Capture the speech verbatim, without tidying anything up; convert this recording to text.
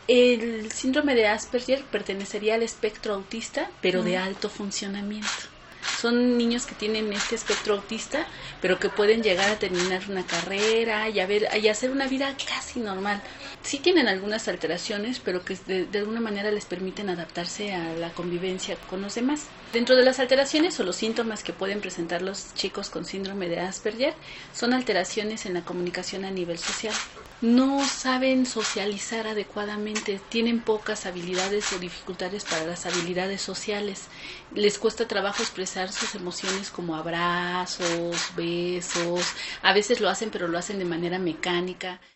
El síndrome de Asperger pertenecería al espectro autista, pero de Mm. alto funcionamiento. Son niños que tienen este espectro autista, pero que pueden llegar a terminar una carrera y, a ver, y hacer una vida casi normal. Sí tienen algunas alteraciones, pero que de, de alguna manera les permiten adaptarse a la convivencia con los demás. Dentro de las alteraciones o los síntomas que pueden presentar los chicos con síndrome de Asperger son alteraciones en la comunicación a nivel social. No saben socializar adecuadamente, tienen pocas habilidades o dificultades para las habilidades sociales. Les cuesta trabajo expresar sus emociones como abrazos, besos. A veces lo hacen, pero lo hacen de manera mecánica.